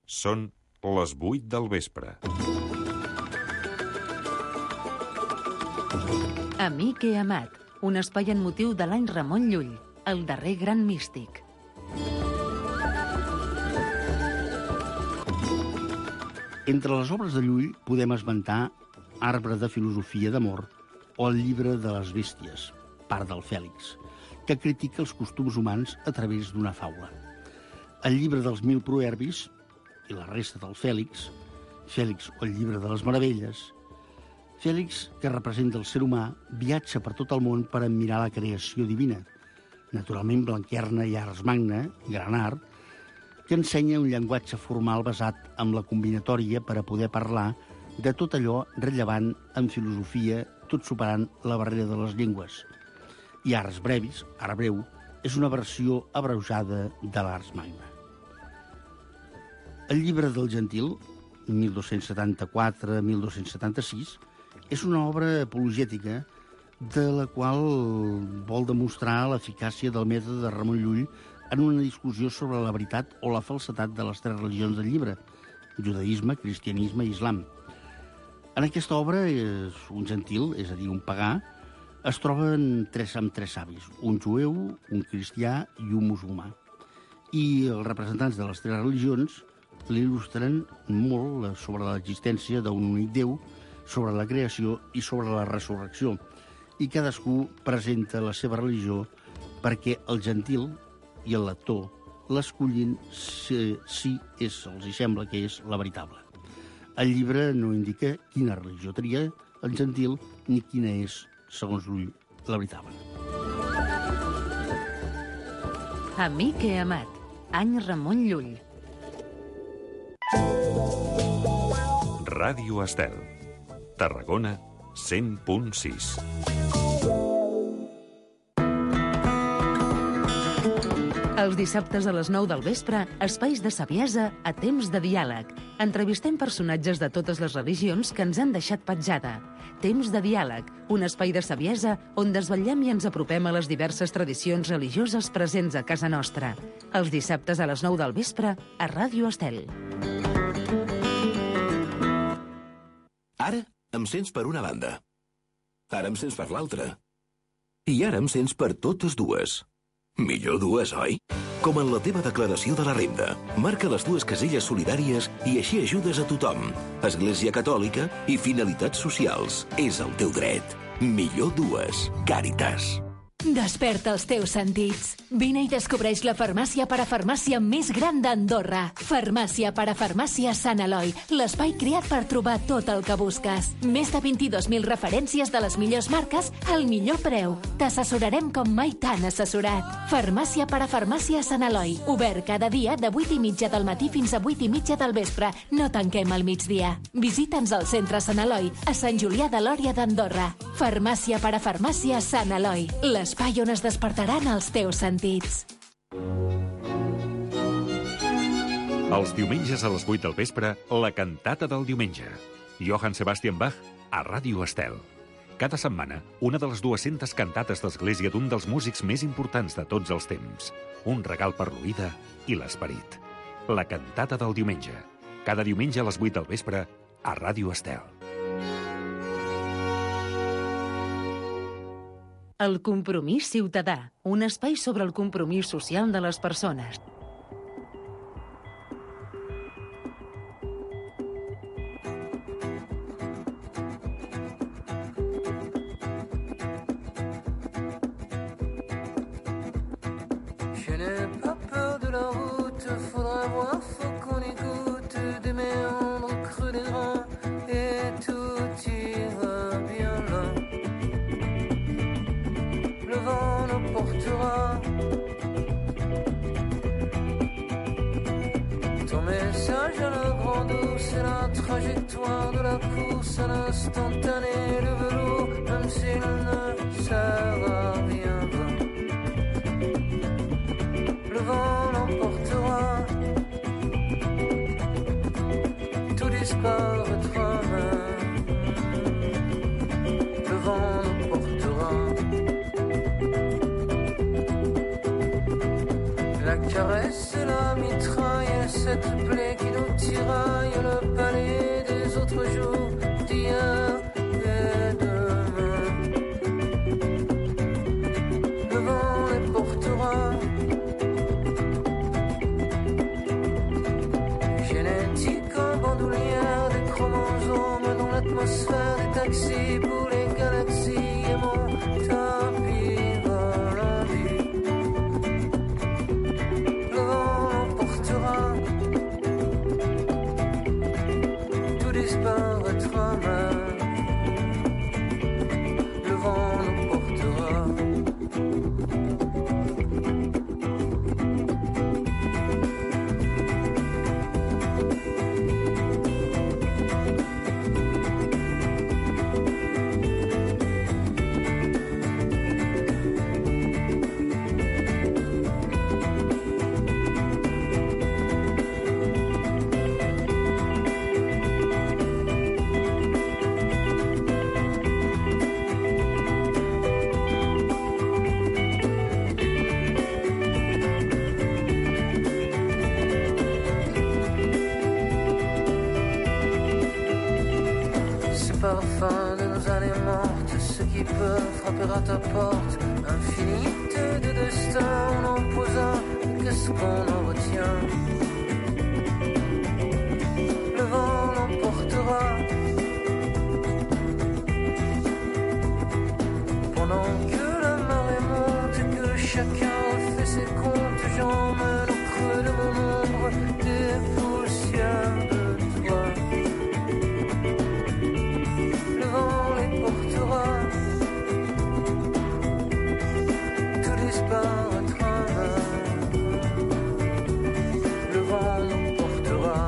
Són les 8 del vespre. Amic he amat, un espai en motiu de l'any Ramon Llull, el darrer gran místic. Entre les obres de Llull podem esmentar Arbre de filosofia d'amor o el llibre de les bèsties, part del Fèlix, que critica els costums humans a través d'una faula. El llibre dels 1000 proverbis i la resta del Fèlix, Fèlix o el llibre de les meravelles. Fèlix, que representa el ser humà, viatja per tot el món per admirar la creació divina. Naturalment, Blanquerna i Ars Magna, gran art, que ensenya un llenguatge formal basat en la combinatòria per a poder parlar de tot allò rellevant en filosofia, tot superant la barrera de les llengües. I Ars Brevis, art breu, és una versió abreujada de l'Ars Magna. El llibre del Gentil, 1274-1276, és una obra apologètica de la qual vol demostrar l'eficàcia del mètode de Ramon Llull en una discussió sobre la veritat o la falsedat de les 3 religions del llibre, judaïsme, cristianisme i islam. En aquesta obra, un gentil, és a dir, un pagà, es troben amb 3 savis, un jueu, un cristià i un musulmà. I els representants de les 3 religions l'il·lustren molt sobre l'existència d'un únic Déu, sobre la creació i sobre la resurrecció. I cadascú presenta la seva religió perquè el gentil i el lector l'escollin si els hi sembla que és la veritable. El llibre no indica quina religió tria el gentil ni quina és, segons Llull, la veritable. Amic he amat, any Ramon Llull. Ràdio Estel, Tarragona, 100.6. Els dissabtes a les 9 del vespre, espais de saviesa a temps de diàleg. Entrevistem personatges de totes les religions que ens han deixat petjada. Temps de diàleg, un espai de saviesa on desvetllem i ens apropem a les diverses tradicions religioses presents a casa nostra. Els dissabtes a les 9 del vespre a Ràdio Estel. Ara em sents per una banda. Ara em sents per l'altra. I ara em sents per totes dues. Millor dues, oi? Com en la teva declaració de la renda. Marca les 2 caselles solidàries i així ajudes a tothom. Església Catòlica i finalitats socials. És el teu dret. Millor dues. Càritas. Desperta els teus sentits. Vine i descobreix la farmàcia parafarmàcia més gran d'Andorra. Farmàcia parafarmàcia Sant Eloi, l'espai creat per trobar tot el que busques. Més de 22.000 referències de les millors marques al millor preu. T'assessorarem com mai t'han assessorat. Farmàcia parafarmàcia Sant Eloi, obert cada dia de 8:30 del matí fins a 8:30 del vespre. No tanquem al migdia. Visita'ns al centre Sant Eloi, a Sant Julià de Lòria d'Andorra. Farmàcia parafarmàcia Sant Eloi, l'espai on es despertaran els teus sentits. Els diumenges a les 8 del vespre, la cantata del diumenge. Johann Sebastian Bach a Ràdio Estel. Cada setmana, una de les 200 cantates d'església d'un dels músics més importants de tots els temps. Un regal per l'oïda i l'esperit. La cantata del diumenge. Cada diumenge a les 8 del vespre a Ràdio Estel. El compromís ciutadà, un espai sobre el compromís social de les persones. Je n'ai pas peur de la route, faudra voir, faut qu'on écoute des méandres creux des reins et tout ira bien là. Le vent nous portera. Ton message à la grande eau, c'est la trajectoire de la course à l'instantané, le velours, même s'il ne sert à rien. Le vent l'emportera, tout disparaîtra même. Le vent l'emportera. La caresse et la mitraille et cette plaie qui nous tient déraille le palais des autres jours, d'hier et demain. Le vent les portera. Génétique en bandoulière, des chromosomes dans l'atmosphère, des taxis pour les galaxies et mon tapis volant. Le vent l'emportera, tout disparaîtra même. Le vent l'emportera. Parfum de nos années mortes, ceux qui peuvent frapper à ta porte, infinité de destins, on en posa, qu'est-ce qu'on en retient? Le vent l'emportera. Pendant que la marée monte et que chacun fait ses comptes, j'emmène au creux de mon ombre des poussières de toi. Le vent les portera, tout disparaîtra. Le vent nous portera.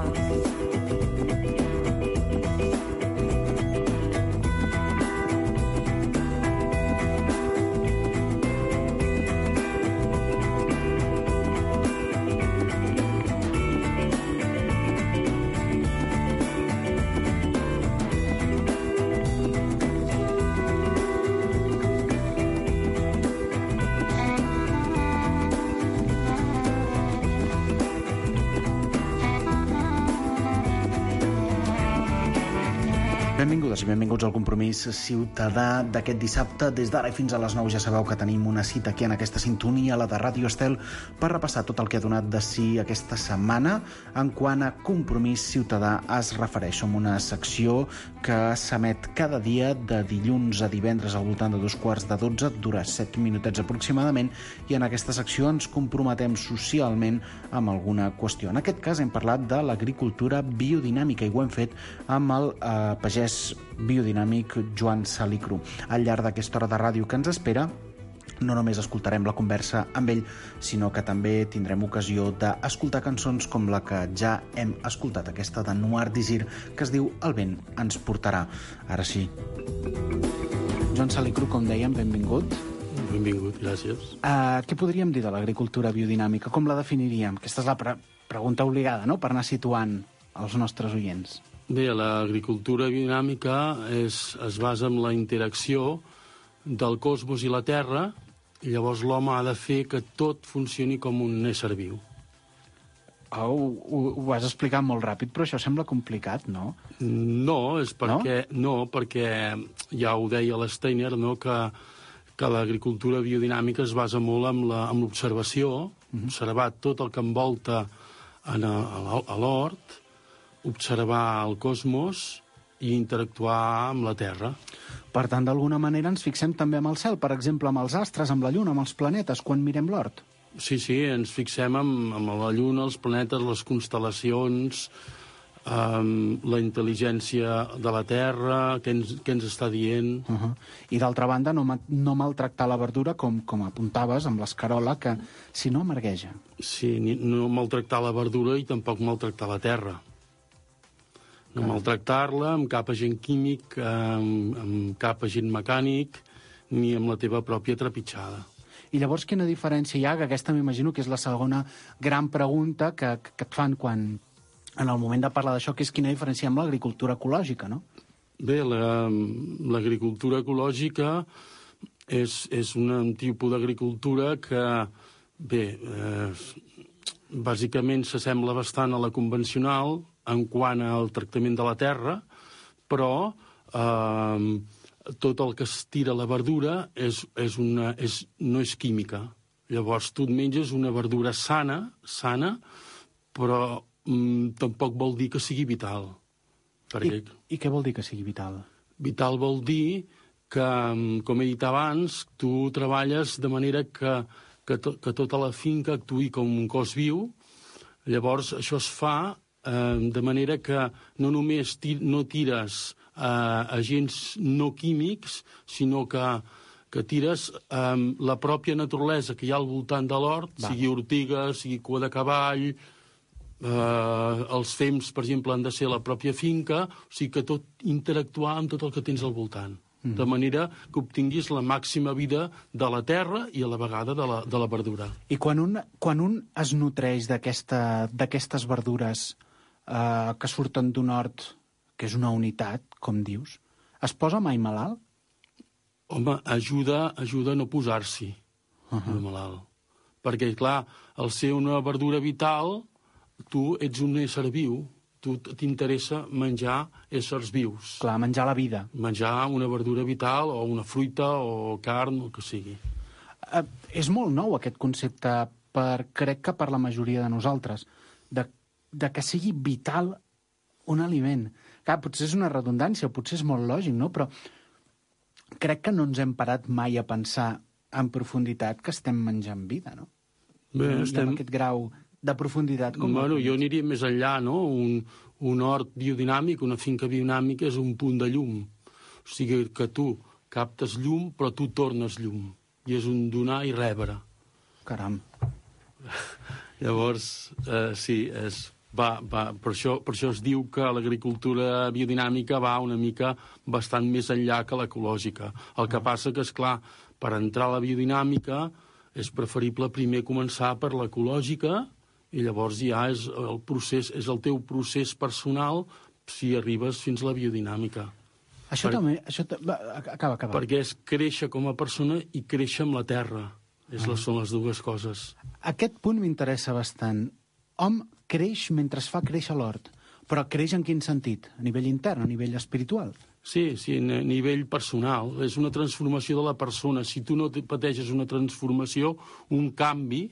Benvingudes i benvinguts al Compromís Ciutadà d'aquest dissabte. Des d'ara i fins a les 9 ja sabeu que tenim una cita aquí en aquesta sintonia, la de Ràdio Estel, per repassar tot el que ha donat de si aquesta setmana en quant a Compromís Ciutadà es refereix. Som una secció que s'emet cada dia de dilluns a divendres al voltant de 11:45, dura 7 minutets aproximadament, i en aquesta secció ens comprometem socialment amb alguna qüestió. En aquest cas hem parlat de l'agricultura biodinàmica i ho hem fet amb el pagès biodinàmic Joan Salicru. Al llarg d'aquesta hora de ràdio que ens espera, no només escoltarem la conversa amb ell, sinó que també tindrem ocasió d'escoltar cançons com la que ja hem escoltat, aquesta de Noir Désir, que es diu El vent ens portarà. Ara sí. Joan Salicru, com dèiem, benvingut. Benvingut, gràcies. Què podríem dir de l'agricultura biodinàmica? Com la definiríem? Aquesta és la pregunta obligada, no?, per anar situant els nostres oients. Bé, l'agricultura biodinàmica es basa en la interacció del cosmos i la Terra, i llavors l'home ha de fer que tot funcioni com un ésser viu. Ho has explicat molt ràpid, però això sembla complicat, no? No, és perquè, no, perquè ja ho deia l'Steiner, no?, que l'agricultura biodinàmica es basa molt en l'observació, observar tot el que envolta a l'hort, observar el cosmos i interactuar amb la Terra. Per tant, d'alguna manera ens fixem també amb el cel, per exemple, amb els astres, amb la Lluna, amb els planetes, quan mirem l'hort. Sí, ens fixem amb la Lluna, els planetes, les constel·lacions, la intel·ligència de la Terra, què ens està dient. I d'altra banda, no maltractar la verdura, com apuntaves amb l'escarola, que si no amargueja. Sí, no maltractar la verdura i tampoc maltractar la Terra. No maltractar-la amb cap agent químic, amb cap agent mecànic, ni amb la teva pròpia trepitjada. I llavors quina diferència hi ha, que aquesta m'imagino que és la segona gran pregunta que et fan quan, en el moment de parlar d'això, que és quina diferència amb l'agricultura ecològica, no? Bé, l'agricultura ecològica és un tipus d'agricultura que, bé, bàsicament s'assembla bastant a la convencional, en quant al tractament de la terra, però tot el que es tira a la verdura no és química. Llavors tu et menges una verdura sana, però tampoc vol dir que sigui vital. I què vol dir que sigui vital? Vital vol dir que, com he dit abans, tu treballes de manera que tota la finca actuï com un cos viu. Llavors, això es fa de manera que no només no tires agents no químics, sinó que tires la pròpia naturalesa que hi ha al voltant de l'hort, sigui ortiga, sigui cua de cavall, els fems, per exemple, han de ser la pròpia finca, o sigui que tot interactuar amb tot el que tens al voltant. De manera que obtinguis la màxima vida de la terra i a la vegada de la verdura. I quan un es nutreix d'aquestes verdures que surten d'un hort, que és una unitat, com dius, es posa mai malalt? Home, ajuda a no posar-s'hi malalt. Perquè, clar, al ser una verdura vital, tu ets un ésser viu. Tu t'interessa menjar éssers vius. Clar, menjar la vida. Menjar una verdura vital o una fruita o carn, o el que sigui. És molt nou aquest concepte, crec que per la majoria de nosaltres, de que sigui vital un aliment. Clar, potser és una redundància, potser és molt lògic, no? Però crec que no ens hem parat mai a pensar en profunditat que estem menjant vida, no? Bé, amb aquest grau de profunditat. Bueno, jo aniria més enllà, no? Un hort biodinàmic, una finca biodinàmica és un punt de llum. O sigui que tu captes llum, però tu tornes llum. I és un donar i rebre. Caram. Llavors, sí, per això es diu que l'agricultura biodinàmica va una mica bastant més enllà que l'ecològica. El que passa que, és clar, per entrar a la biodinàmica és preferible primer començar per l'ecològica i llavors ja és el teu procés personal si arribes fins a la biodinàmica. Acaba. Perquè és créixer com a persona i créixer amb la terra. Són les dues coses. Aquest punt m'interessa bastant. Hom creix mentre es fa créixer l'hort, però creix en quin sentit? A nivell intern, a nivell espiritual? Sí, a nivell personal. És una transformació de la persona. Si tu no pateixes una transformació, un canvi,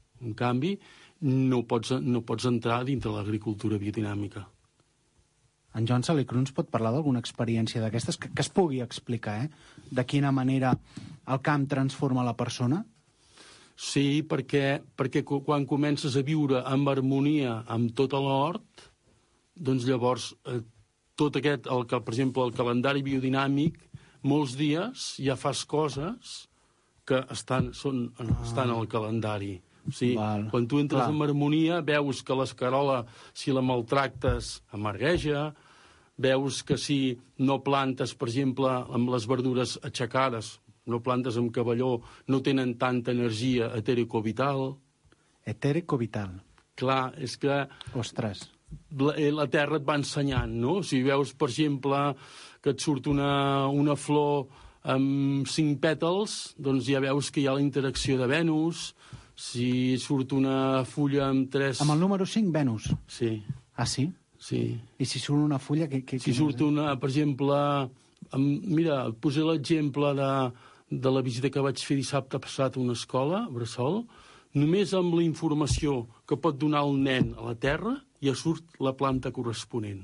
no pots entrar dintre l'agricultura biodinàmica. En Joan Salicru ens pot parlar d'alguna experiència d'aquestes que es pugui explicar, de quina manera el camp transforma la persona? Sí, perquè quan comences a viure en harmonia amb tot l'hort, doncs llavors tot aquest, per exemple, el calendari biodinàmic, molts dies ja fas coses que estan al calendari. O sigui, quan tu entres en harmonia, veus que l'escarola, si la maltractes, amargueja, veus que si no plantes, per exemple, amb les verdures aixecades, no plantes amb cavalló, no tenen tanta energia etérico-vital. Etérico-vital. Clar, és que... Ostres. La terra et va ensenyant, no? Si veus, per exemple, que et surt una flor amb 5 pètals, doncs ja veus que hi ha la interacció de Venus. Si surt una fulla amb 3... Amb el número 5, Venus? Sí. Ah, sí? Sí. I si surt una fulla... Si surt una, per exemple... Mira, et posé l'exemple de la visita que vaig fer dissabte passat a una escola, a Bressol. Només amb la informació que pot donar el nen a la terra ja surt la planta corresponent.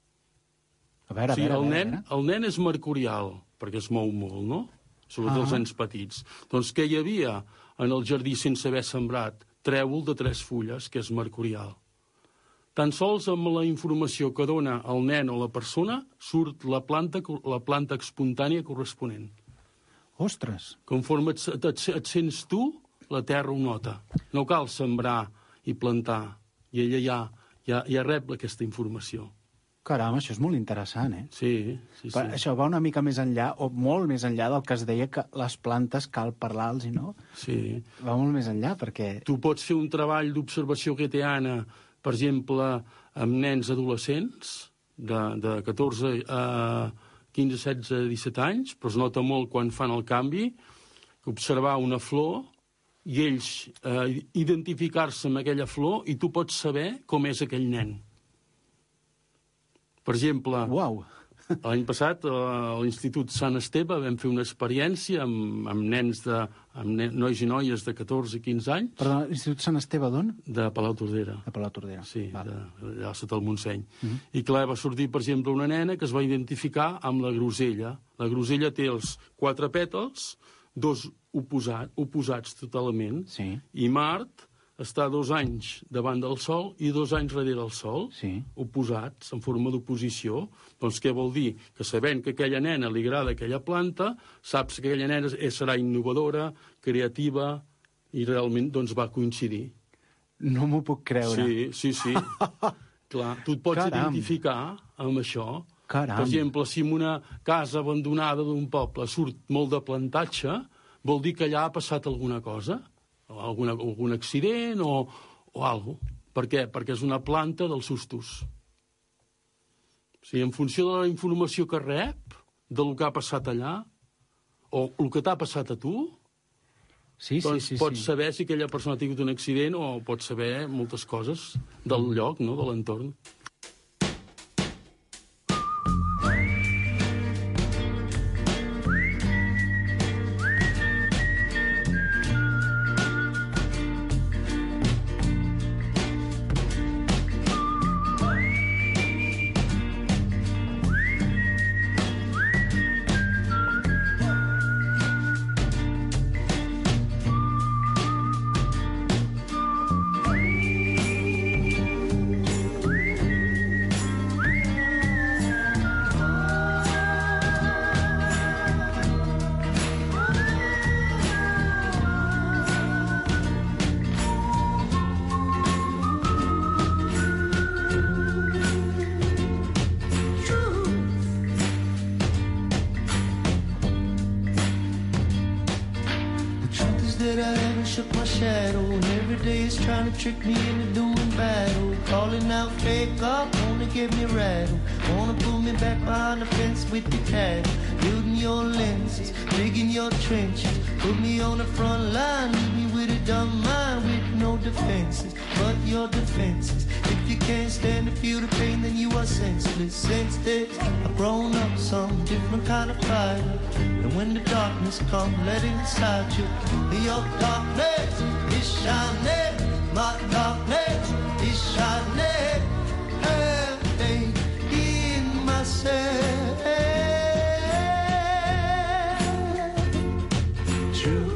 A veure. El nen és mercurial, perquè es mou molt, no? Sobretot els nens petits. Doncs què hi havia en el jardí sense haver sembrat? Trèvol de 3 fulles, que és mercurial. Tan sols amb la informació que dona el nen o la persona surt la planta espontània corresponent. Ostres! Conforme et sents tu, la terra ho nota. No cal sembrar i plantar. I ella ja rep aquesta informació. Caram, això és molt interessant, eh? Sí. Això va una mica més enllà, o molt més enllà del que es deia que les plantes cal parlar-los, no? Sí. Va molt més enllà, perquè... Tu pots fer un treball d'observació goetheana, per exemple, amb nens adolescents, de 14 a 15, 16, 17 anys, però es nota molt quan fan el canvi, observar una flor i ells identificar-se amb aquella flor i tu pots saber com és aquell nen. Per exemple, Uau! l'any passat a l'Institut Sant Esteve vam fer una experiència amb nens nois i noies de 14 i 15 anys. Perdó, l'Institut Sant Esteve d'on? De Palau-Tordera. De Palau-Tordera. Sí, Vale. allà sota el Montseny. I clar, va sortir, per exemple, una nena que es va identificar amb la grosella. La grosella té els 4 pètals, 2 oposats totalment, Sí. i Mart està 2 anys davant del Sol i 2 anys darrere del Sol, Sí. oposats, en forma d'oposició. Doncs què vol dir? Que sabent que a aquella nena li agrada aquella planta, saps que aquella nena serà innovadora, creativa, i realment doncs, va coincidir. No m'ho puc creure. Sí. Clar, tu et pots identificar amb això. Caram. Per exemple, si en una casa abandonada d'un poble surt molt de plantatge, vol dir que allà ha passat alguna cosa, algun accident o alguna cosa. Per què? Perquè és una planta dels sustos. O sigui, en funció de la informació que rep, del que ha passat allà, o el que t'ha passat a tu, doncs pots saber si aquella persona ha tingut un accident o pots saber moltes coses del lloc, no?, de l'entorn. Shook my shadow, and every day is trying to trick me into doing battle. Calling out, take off, wanna get me rattled. Wanna pull me back behind the fence with the cattle. Building your lenses, digging your trenches. Put me on the front line, leave me with a dumb mind with no defenses. But your defenses, if you can't stand to feel the pain, then you are senseless. Since this, I've grown up some different kind of fighter. And when the darkness comes, let it inside you. Your darkness is shining, my darkness is shining. Hey, in myself. True.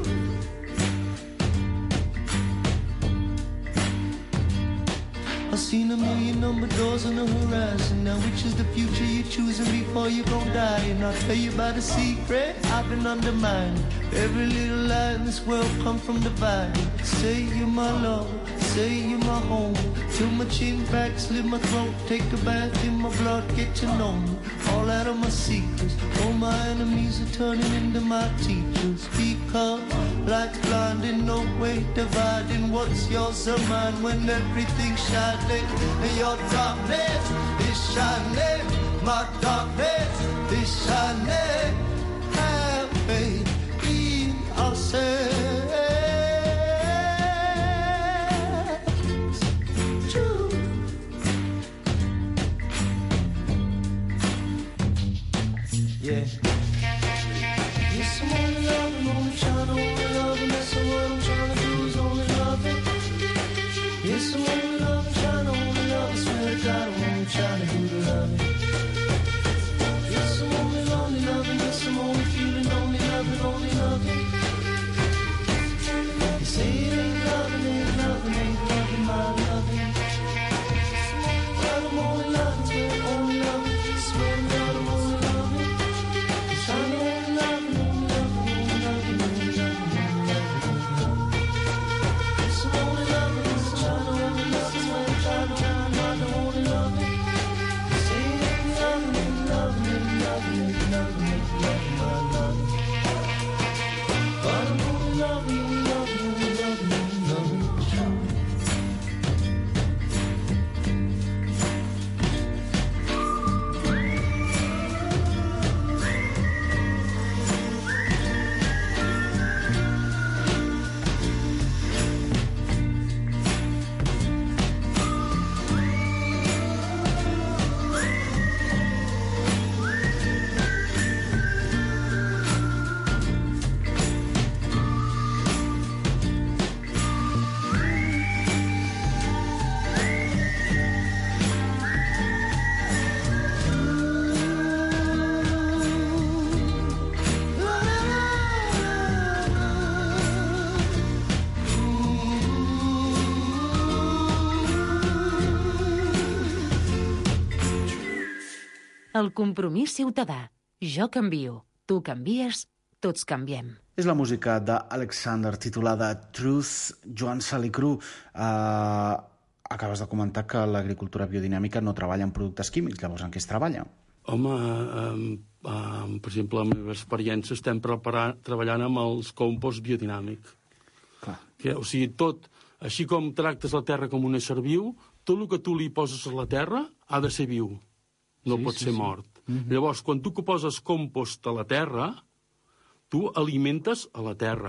I've seen a million number doors on the horizon. Now which is the future you're choosing before you gon' die? And I'll tell you about a secret I've been undermining. Every little lie in this world come from dividing. Say you're my love, say you're my home. Till my chin back, slit my throat, take a bath in my blood, get to know me. All out of my secrets, all my enemies are turning into my teachers. Because life's blinding, no way dividing what's yours or mine when everything's shining. And your darkness is shining, my darkness is shining. Have faith in ourselves. Yeah. Yes, I'm only loving, only trying to only love, and that's what I'm trying to do is only love it. Yes, I'm only loving, trying to only love, I swear to God, I'm only trying to do to love it. Yes, I'm only loving, yes, I'm only feeling, only loving. You say it ain't loving my loving. But I'm only loving, swear I'm only loving, swear to God, I'm only loving. Trying to only loving, only loving. Yes, I'm only loving, trying to only love, swear I'm trying to only loving. You say it El compromís ciutadà. Jo canvio, tu canvies, tots canviem. És la música d'Alexander titulada Truth. Joan Salicru, acabes de comentar que l'agricultura biodinàmica no treballa en productes químics, llavors en què es treballa? Home, per exemple, la meva experiència estem treballant amb els compost biodinàmic. Clar. O sigui, tot, així com tractes la terra com un ésser viu, tot el que tu li poses a la terra ha de ser viu, no pot ser mort. Llavors, quan tu poses compost a la terra, tu alimentes a la terra.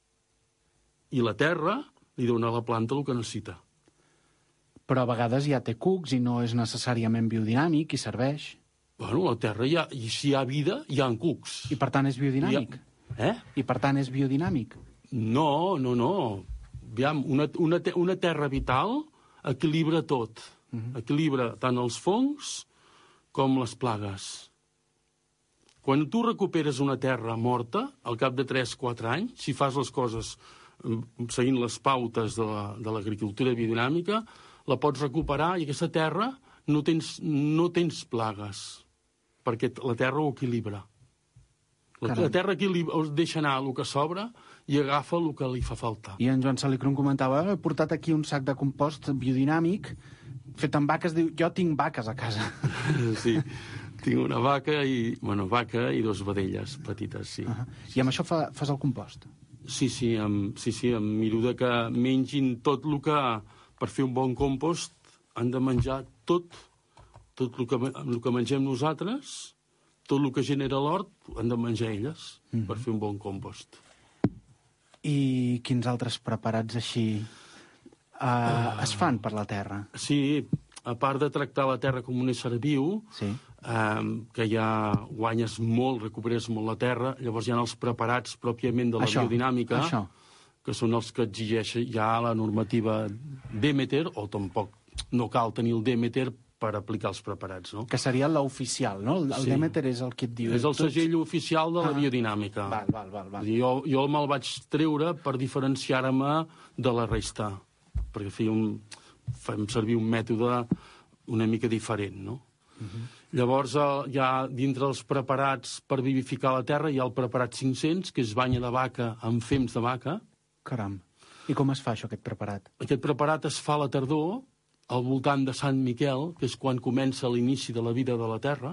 I la terra li dona a la planta el que necessita. Però a vegades ja té cucs i no és necessàriament biodinàmic i serveix. Bueno, la terra, si hi ha vida, hi ha cucs. I per tant és biodinàmic? I per tant és biodinàmic? No. Aviam, una terra vital equilibra tot. Equilibra tant els fongs com les plagues. Quan tu recuperes una terra morta, al cap de 3-4 anys, si fas les coses seguint les pautes de l'agricultura biodinàmica, la pots recuperar i aquesta terra no tens plagues, perquè la terra ho equilibra. La terra deixa anar el que sobra i agafa el que li fa falta. I en Joan Salicru comentava, he portat aquí un sac de compost biodinàmic fet amb vaques, diu, jo tinc vaques a casa. Sí, tinc una vaca i 2 vedelles petites, sí. I amb això fas el compost? Sí, em miro de que mengin tot el que, per fer un bon compost, han de menjar tot el que mengem nosaltres, tot el que genera l'hort, han de menjar elles per fer un bon compost. I quins altres preparats així es fan per la terra? Sí, a part de tractar la terra com un ésser viu, que ja guanyes molt, recuperes molt la terra, llavors hi ha els preparats pròpiament de la biodinàmica, que són els que exigeix ja la normativa Demeter, o tampoc no cal tenir el Demeter per aplicar els preparats, no? Que seria l'oficial, no? El Demeter és el que et diu... És el segell oficial de la biodinàmica. Val. Jo me'l vaig treure per diferenciar-me de la resta, perquè fem servir un mètode una mica diferent, no? Llavors, ja dintre dels preparats per vivificar la terra hi ha el preparat 500, que és banya de vaca amb fems de vaca. Caram. I com es fa això, aquest preparat? Aquest preparat es fa a la tardor, al voltant de Sant Miquel, que és quan comença l'inici de la vida de la terra.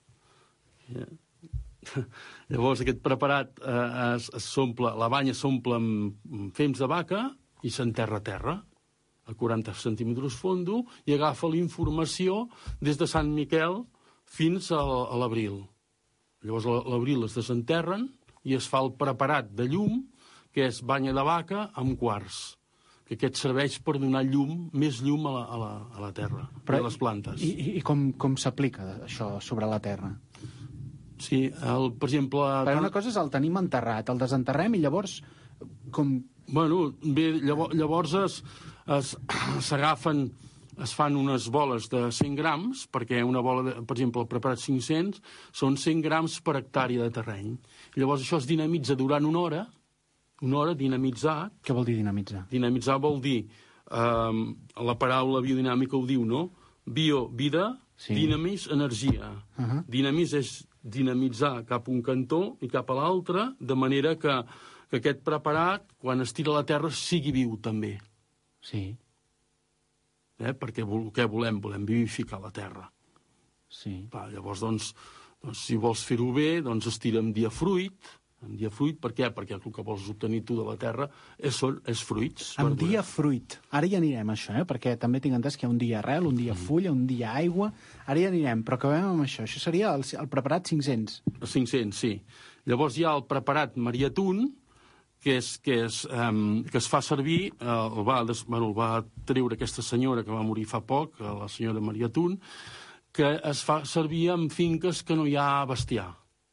Llavors, aquest preparat la banya s'omple amb fems de vaca i s'enterra a terra, a 40 centímetres fondo, i agafa la informació des de Sant Miquel fins a l'abril. Llavors, a l'abril es desenterren i es fa el preparat de llum, que és banya de vaca amb quars, que aquest serveix per donar més llum a la terra, a les plantes. I com s'aplica això sobre la terra? Sí, per exemple... Perquè una cosa és el tenim enterrat, el desenterrem i llavors com... Bueno, bé, llavors s'agafen, es fan unes boles de 100 grams, perquè una bola, per exemple, el preparat 500, són 100 grams per hectàrea de terreny. Llavors això es dinamitza durant una hora, dinamitzar. Què vol dir dinamitzar? Dinamitzar vol dir, la paraula biodinàmica ho diu, no? Bio, vida, dinamis, energia. Dinamis és dinamitzar cap a un cantó i cap a l'altre, de manera que aquest preparat, quan es tira a la terra, sigui viu també. Sí. Perquè què volem? Volem vivificar la terra. Sí. Llavors, doncs, si vols fer-ho bé, doncs es tira amb diafruit. Per què? Perquè el que vols obtenir tu de la terra és fruits. Amb diafruit. Ara hi anirem, això, perquè també tinc entès que hi ha un dia arrel, un dia fulla, un dia aigua. Ara hi anirem, però acabem amb això. Això seria el preparat 500. El 500, sí. Llavors hi ha el preparat Mariatun, que es fa servir, el va treure aquesta senyora que va morir fa poc, la senyora Mariatun, que es fa servir en finques que no hi ha bestiar.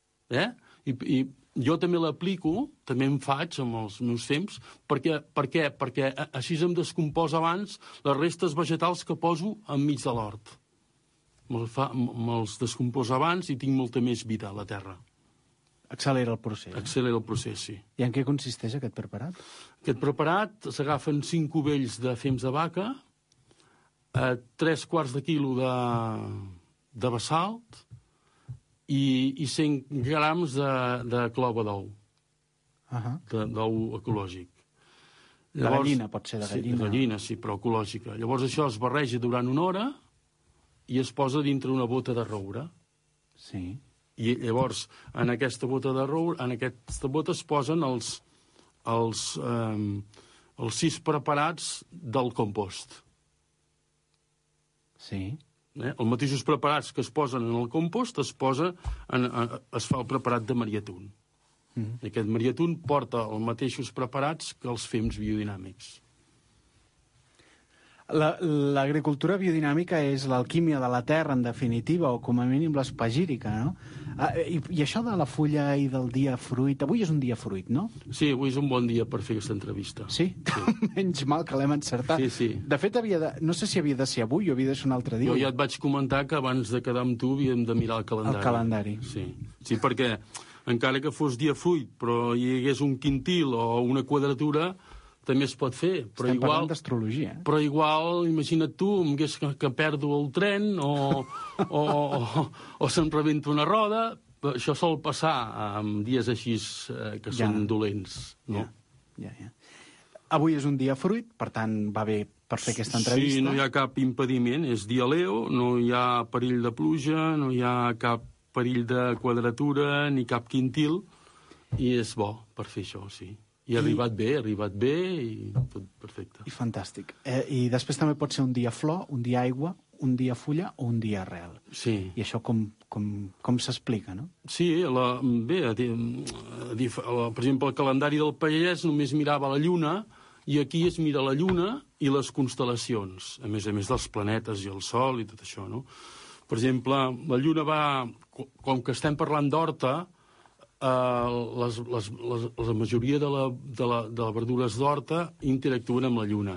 I jo també l'aplico, també en faig amb els meus fems, per què? Perquè així em descomposa abans les restes vegetals que poso enmig de l'hort. Me'ls descomposa abans i tinc molta més vida a la terra. Accelera el procés. Accelera el procés, sí. I en què consisteix aquest preparat? Aquest preparat s'agafen 5 cubells de fems de vaca, 3 quarts de quilo de basalt, i 100 grams de clova d'ou, d'ou ecològic. De gallina, pot ser de gallina. Sí, de gallina, sí, però ecològica. Llavors això es barreja durant una hora i es posa dintre una bota de roure. Sí. I llavors, en aquesta bota de roure, en aquesta bota es posen els 6 preparats del compost. Sí. Els mateixos preparats que es posen en el compost es fa el preparat de mariatún. I aquest mariatún porta els mateixos preparats que els fems biodinàmics. L'agricultura biodinàmica és l'alquímia de la terra, en definitiva, o com a mínim l'espagírica, no? I això de la fulla i del dia fruit... Avui és un dia fruit, no? Sí, avui és un bon dia per fer aquesta entrevista. Sí? Menys mal que l'hem encertat. Sí. De fet, no sé si havia de ser avui o havia de ser un altre dia. Jo ja et vaig comentar que abans de quedar amb tu havíem de mirar el calendari. El calendari. Sí, perquè encara que fos dia fruit, però hi hagués un quintil o una quadratura, també es pot fer. Estem parlant d'astrologia. Però igual, imagina't tu, que perdo el tren o se'm rebenta una roda. Això sol passar amb dies així que són dolents. No? Ja. Avui és un dia fruit, per tant, va bé per fer aquesta entrevista. Sí, no hi ha cap impediment. És dia Leo, no hi ha perill de pluja, no hi ha cap perill de quadratura ni cap quintil, i és bo per fer això, sí. I ha arribat bé i tot perfecte. I fantàstic. I després també pot ser un dia flor, un dia aigua, un dia fulla o un dia arrel. Sí. I això com s'explica, no? Sí, per exemple, el calendari del pagès només mirava la lluna i aquí es mira la lluna i les constel·lacions, a més dels planetes i el sol i tot això, no? Per exemple, la lluna va... Com que estem parlant d'horta, la majoria de les verdures d'horta interactuen amb la lluna.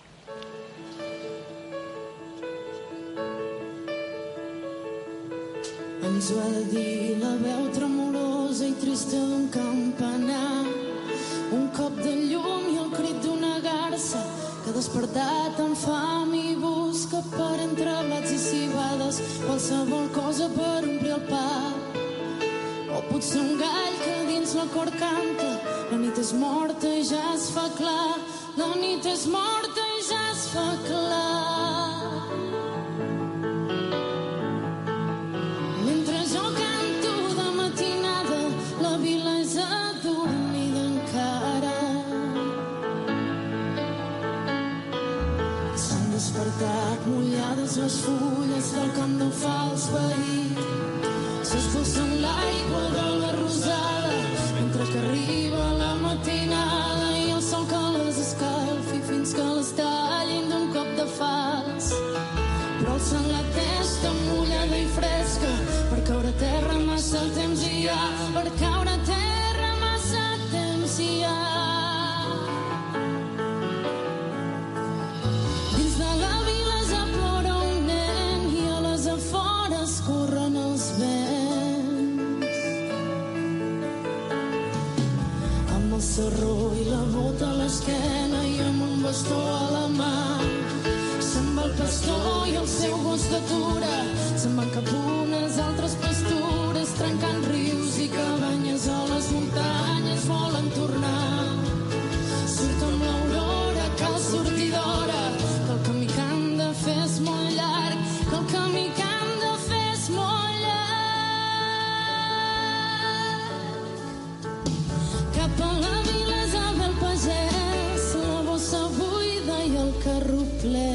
Ens ho ha de dir la veu tremolosa i trista d'un campanar, un cop de llum i el crit d'una garça que ha despertat amb fam i busca per entre blats i cibades qualsevol cosa per omplir el pa. O potser un gall que dins la cor canta. La nit és morta i ja es fa clar. La nit és morta i ja es fa clar. Mentre jo canto de matinada, la vila és adormida encara. S'han despertat mullades les fulles del camp d'on fa els veïns. S'esbossen l'aigua de la rosada mentre que arriba la matinada i el sol que les escalfi fins que les tallin d'un cop de falç. Però alçant la testa mullada i fresca per caure a terra massa temps hi ha, per caure a terra massa temps hi ha. Dins de la vila ja plora un nen i a les afores corren els vents. El sarró i la bota a l'esquena i amb un bastó a la mà. Se'n va el pastor i el seu gos d'atura, se'n van cap unes altres pastures, trencant rius i cabanyes a les muntanyes volen tornar. Surt amb l'aurora, cal sortir d'hora, que el camí que han de fer és molt llarg, que el camí que han de fer és molt llarg. Cap a la vila ja ve el pagès, la bossa buida i el carro ple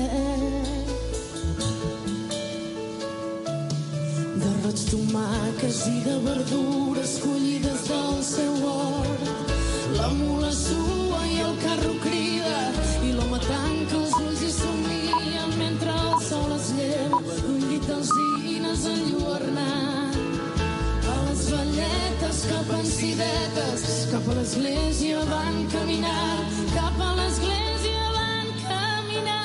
de roig, tomàquets i de verdures collides del seu hort. La mula sua i el carro crida i l'home tanca els ulls i somia mentre el sol es lleva d'un llit d'alzines enlluernat. A les velletes cap a Encidetes, cap a l'església van caminar, cap a l'església van caminar.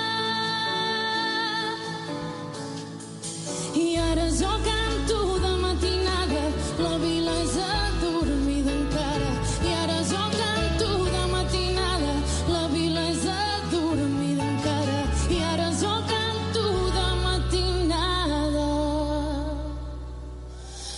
I ara jo canto de matinada, la vila és adormida encara. I ara jo canto de matinada, la vila és adormida encara. I ara jo canto de matinada,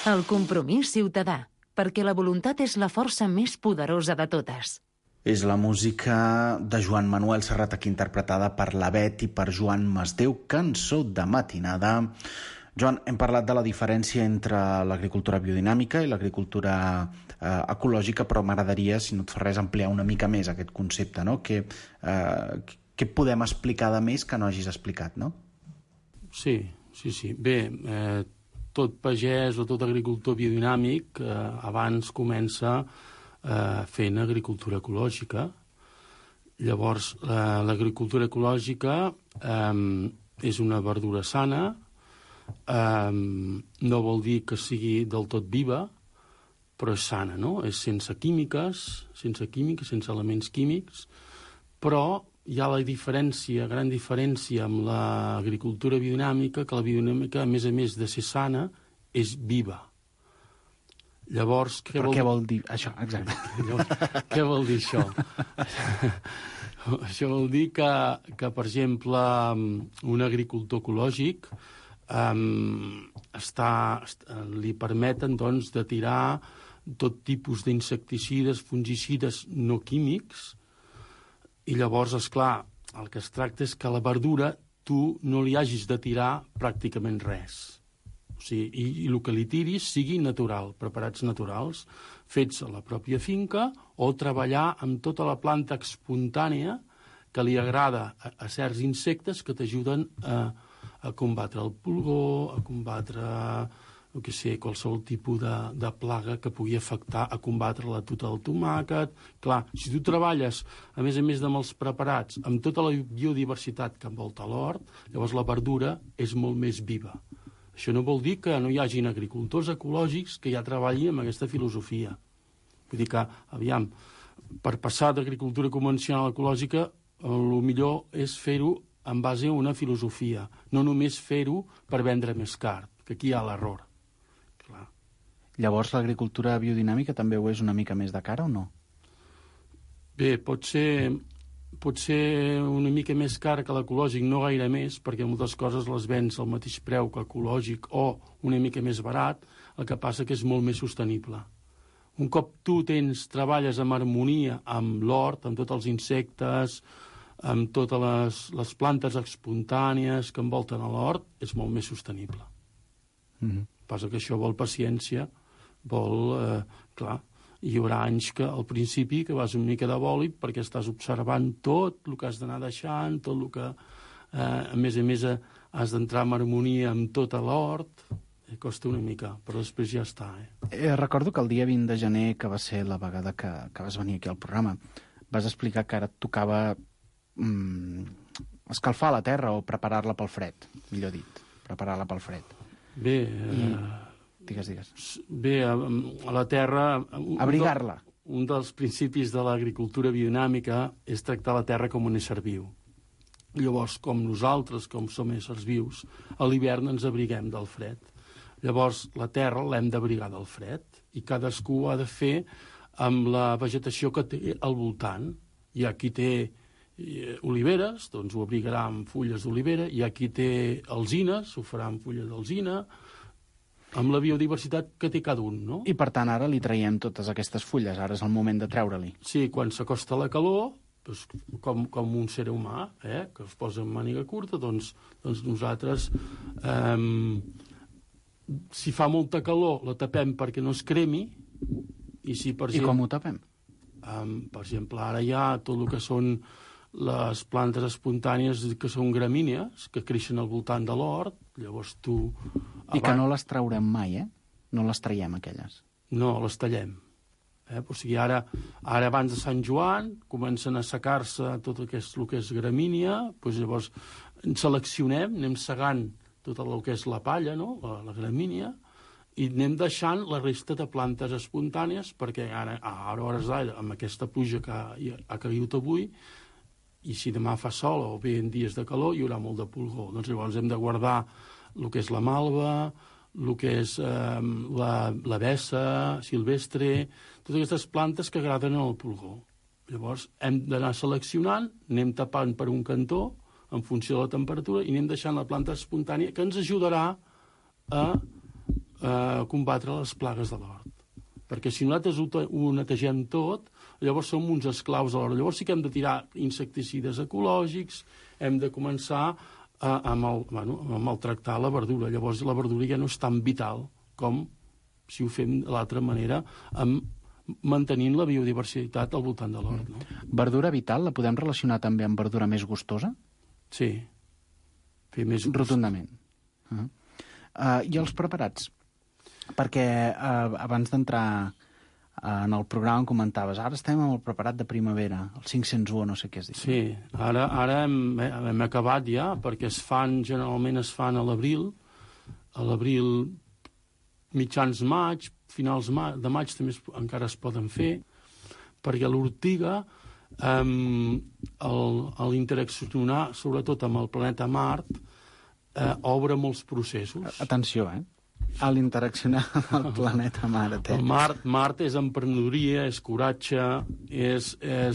El compromís ciutadà, perquè la voluntat és la força més poderosa de totes. És la música de Joan Manuel Serrat, aquí interpretada per la Bet i per Joan Masdeu, Cançó de matinada. Joan, hem parlat de la diferència entre l'agricultura biodinàmica i l'agricultura ecològica, però m'agradaria, si no et fa res, ampliar una mica més aquest concepte, no? Què podem explicar de més que no hagis explicat, no? Sí. Bé, tot pagès o tot agricultor biodinàmic abans comença fent agricultura ecològica. Llavors, l'agricultura ecològica és una verdura sana, no vol dir que sigui del tot viva, però és sana, no? És sense químiques, sense elements químics, però hi ha la gran diferència amb l'agricultura biodinàmica, que la biodinàmica, a més de ser sana, és viva. Llavors, què vol dir això? Exacte. Llavors, què vol dir això? Això vol dir que, per exemple, un agricultor ecològic li permeten, doncs, de tirar tot tipus d'insecticides, fungicides no químics, i llavors, esclar, el que es tracta és que a la verdura tu no li hagis de tirar pràcticament res. O sigui, i el que li tiris sigui natural, preparats naturals, fets a la pròpia finca, o treballar amb tota la planta espontània que li agrada a certs insectes que t'ajuden a combatre el pulgó, a combatre qualsevol tipus de plaga que pugui afectar, a combatre la tuta del tomàquet. Clar, si tu treballes, a més amb els preparats, amb tota la biodiversitat que envolta l'hort, llavors la verdura és molt més viva. Això no vol dir que no hi hagin agricultors ecològics que ja treballin amb aquesta filosofia. Vull dir que, aviam, per passar d'agricultura convencional a ecològica, el millor és fer-ho en base a una filosofia, no només fer-ho per vendre més car, que aquí hi ha l'error. Clar. Llavors l'agricultura biodinàmica també ho és una mica més de cara o no? Bé, pot ser una mica més car que l'ecològic, no gaire més, perquè moltes coses les vens al mateix preu que ecològic o una mica més barat, el que passa que és molt més sostenible. Un cop tu treballes en harmonia amb l'hort, amb tots els insectes, amb totes les plantes espontànies que envolten a l'hort, és molt més sostenible. Passa que això vol paciència, clar, hi haurà anys que al principi que vas una mica de bòlit perquè estàs observant tot el que has d'anar deixant, tot el que a més has d'entrar en harmonia amb tot l'hort, costa una mica, però després ja està. Recordo que el dia 20 de gener, que va ser la vegada que vas venir aquí al programa, vas explicar que ara et tocava escalfar la terra o preparar-la pel fred, millor dit, preparar-la pel fred. Bé, Digues. Bé, a la terra... Abrigar-la. Un dels principis de l'agricultura biodinàmica és tractar la terra com un ésser viu. Llavors, com nosaltres, com som éssers vius, a l'hivern ens abriguem del fred. Llavors, la terra l'hem d'abrigar del fred i cadascú ho ha de fer amb la vegetació que té al voltant. Hi ha qui té oliveres, doncs ho abrigarà amb fulles d'olivera, hi ha qui té alzines, ho farà amb fulles d'alzina, amb la biodiversitat que té cada un, no? I, per tant, ara li traiem totes aquestes fulles. Ara és el moment de treure-li. Sí, quan s'acosta la calor, doncs, com un ser humà, que es posa en màniga curta, doncs nosaltres, si fa molta calor, la tapem perquè no es cremi. I com ho tapem? Per exemple, ara hi ha tot el que són les plantes espontànies que són gramínies, que creixen al voltant de l'hort, llavors tu... I que no les traurem mai, No les traiem, aquelles. No, les tallem. O sigui, ara abans de Sant Joan comencen a assecar-se tot el que és gramínia, doncs llavors seleccionem, anem segant tot el que és la palla, no? La gramínia, i anem deixant la resta de plantes espontànies, perquè ara, a hores d'ara, amb aquesta pluja que ha caigut avui, i si demà fa sol o bé en dies de calor, hi haurà molt de pulgó. Doncs llavors hem de guardar el que és la malva, el que és la bessa silvestre, totes aquestes plantes que agraden al pulgó. Llavors hem d'anar seleccionant, anem tapant per un cantó, en funció de la temperatura, i anem deixant la planta espontània, que ens ajudarà a combatre les plagues de l'hort. Perquè si nosaltres ho netegem tot, llavors som uns esclaus a l'hora. Llavors sí que hem de tirar insecticides ecològics, hem de començar a maltractar la verdura. Llavors la verdura ja no és tan vital com si ho fem de l'altra manera, mantenint la biodiversitat al voltant de l'hort. No? Verdura vital la podem relacionar també amb verdura més gustosa? Sí. Fer més gust. Rotundament. I els preparats? Perquè abans d'entrar en el programa comentaves, ara estem amb el preparat de primavera, el 501, no sé què es diu. Sí, ara hem acabat ja, perquè generalment es fan a l'abril mitjans maig, finals de maig també encara es poden fer, perquè l'ortiga, l'interaccionar sobretot amb el planeta Mart, obre molts processos. Atenció, a l'interaccionar amb el planeta Mart. El Mart és emprenedoria, és coratge, és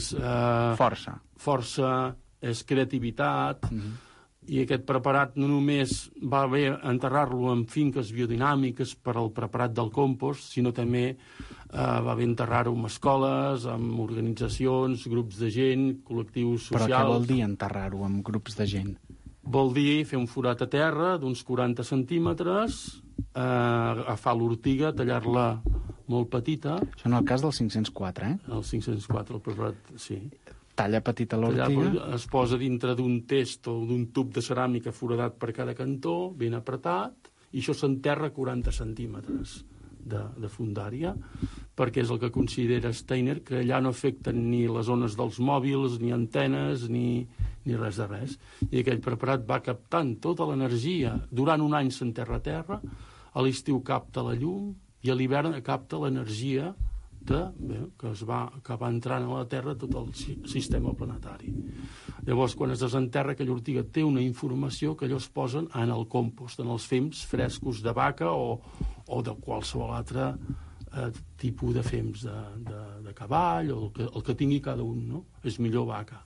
força, és creativitat, i aquest preparat no només va bé enterrar-lo en finques biodinàmiques per al preparat del compost, sinó també va bé enterrar-ho en escoles, en organitzacions, grups de gent, col·lectius socials. Però què vol dir enterrar-ho en grups de gent? Vol dir fer un forat a terra d'uns 40 centímetres, agafar l'ortiga, tallar-la molt petita. Això en el cas del 504, El 504, el preparat, sí. Talla petita l'ortiga. Es posa dintre d'un test o d'un tub de ceràmica foradat per cada cantó, ben apretat, i això s'enterra 40 centímetres de fondària, perquè és el que considera Steiner, que allà no afecten ni les ones dels mòbils, ni antenes, ni res de res. I aquell preparat va captant tota l'energia. Durant un any s'enterra a terra, a l'estiu capta la llum i a l'hivern capta l'energia que va entrant a la Terra tot el sistema planetari. Llavors, quan es desenterra, aquella ortiga té una informació que allò es posen en el compost, en els fems frescos de vaca o de qualsevol altre tipus de fems de cavall, o el que tingui cada un, no? És millor vaca.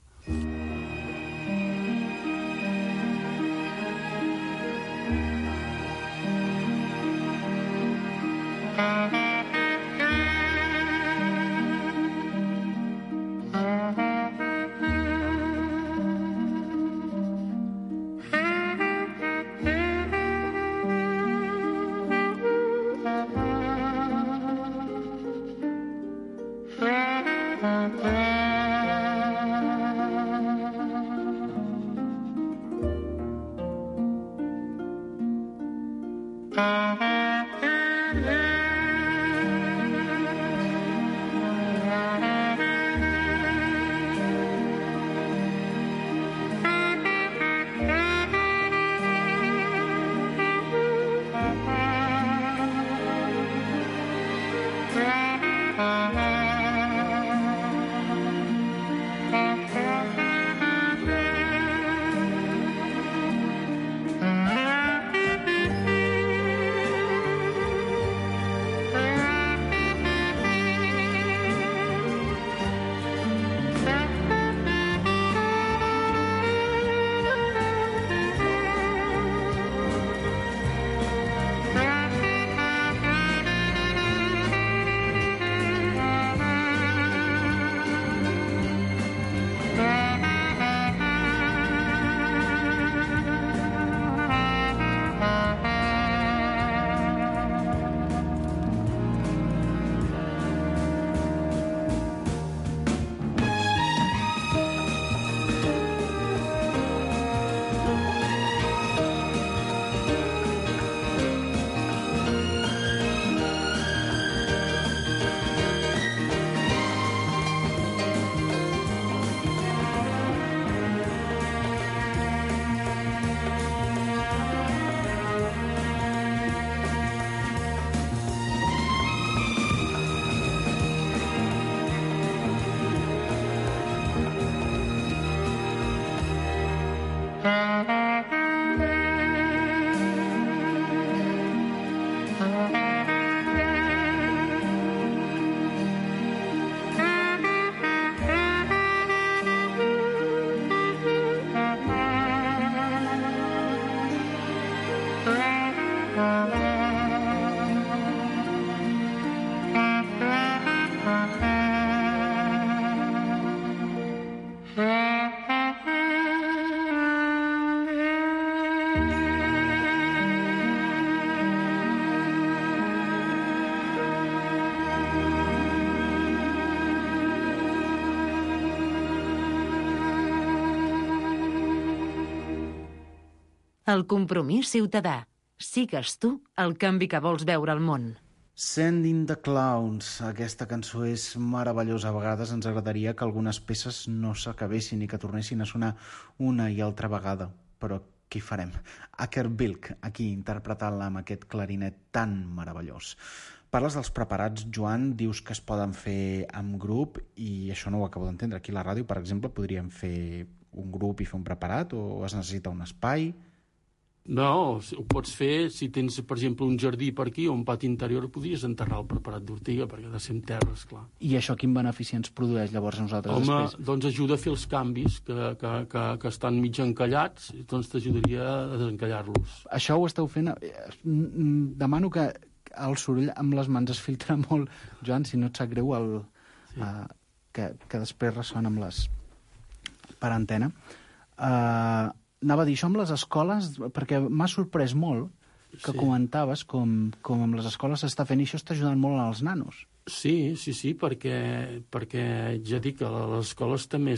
El Compromís ciutadà. Sigues tu el canvi que vols veure al món. Sending the Clowns. Aquesta cançó és meravellosa. A vegades ens agradaria que algunes peces no s'acabessin i que tornessin a sonar una i altra vegada. Però què hi farem? Aker Bilk, aquí interpretant-la amb aquest clarinet tan meravellós. Parles dels preparats, Joan, dius que es poden fer amb grup i això no ho acabo d'entendre. Aquí a la ràdio, per exemple, podríem fer un grup i fer un preparat o es necessita un espai? No, ho pots fer si tens, per exemple, un jardí per aquí o un pati interior, podries enterrar el preparat d'ortiga, perquè ha de ser en terra, esclar. I això quin benefici ens produeix llavors a nosaltres? Home, després? doncs ajuda a fer els canvis que estan mig encallats, doncs t'ajudaria a desencallar-los. Això ho esteu fent... Demano que el soroll amb les mans es filtra molt. Joan, si no et sap greu, que després ressona amb les... per antena. Anava a dir això amb les escoles, perquè m'ha sorprès molt que comentaves com amb les escoles s'està fent i això està ajudant molt als nanos. Sí, perquè ja dic que les escoles també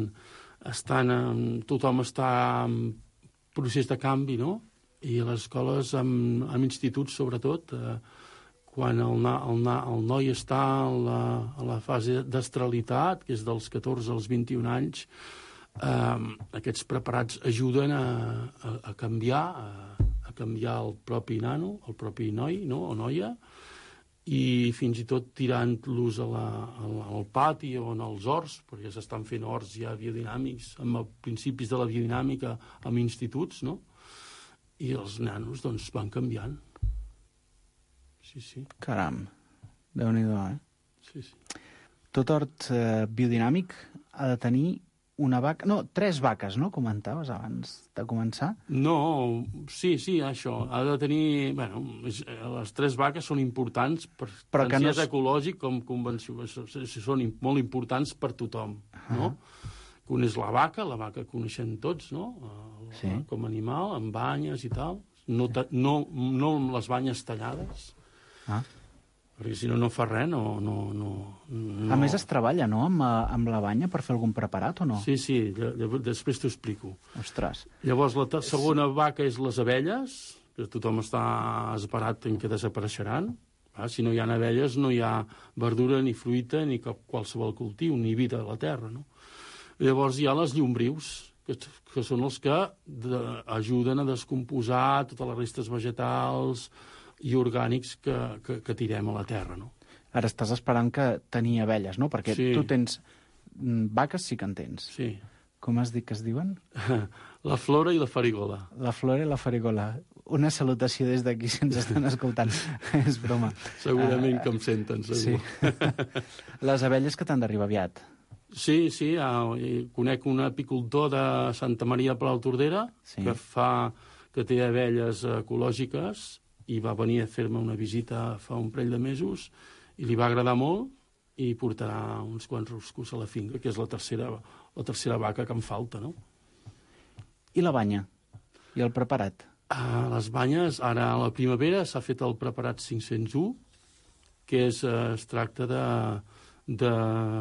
tothom està en procés de canvi, no? I les escoles, amb instituts sobretot, quan el noi està a la fase d'estralitat, que és dels 14 als 21 anys, aquests preparats ajuden a canviar el propi nano, el propi noi, no? O noia, i fins i tot tirant-los al pati o en els horts, perquè s'estan fent horts ja biodinàmics, amb els principis de la biodinàmica amb instituts, no? I els nanos, doncs, van canviant. Sí. Caram, Déu-n'hi-do, Sí. Tot hort biodinàmic ha de tenir una vaca... No, 3 vaques, no? Comentaves abans de començar. No, sí, això. Ha de tenir... Bueno, les 3 vaques són importants, tant si és ecològic com convencional. Són molt importants per tothom, no? Un és la vaca que coneixem tots, no? Com a animal, amb banyes i tal. No amb les banyes tallades. Perquè si no fa res, no... A més, es treballa, no?, amb la banya per fer algun preparat, o no? Sí, després t'ho explico. Ostres. Llavors, la segona vaca és les abelles, que tothom està esperat en què desapareixeran. Si no hi ha abelles, no hi ha verdura, ni fruita, ni qualsevol cultiu, ni vida a la terra, no? Llavors hi ha les llombrius, que són els que ajuden a descomposar totes les restes vegetals i orgànics que tirem a la terra, no? Ara estàs esperant que tenir abelles, no? Perquè tu tens vaques, sí que en tens. Sí. Com has dit que es diuen? La Flora i la Farigola. La Flora i la Farigola. Una salutació des d'aquí si ens estan escoltant. És broma. Segurament que em senten, segur. Sí. Les abelles que t'han d'arribar aviat. Sí, conec un apicultor de Santa Maria de Palautordera que té abelles ecològiques i va venir a fer-me una visita fa un parell de mesos i li va agradar molt i portarà uns quants ruscos a la finca, que és la tercera vaca que em falta, no? I la banya? I el preparat? Les banyes, ara a la primavera s'ha fet el preparat 501, que es tracta de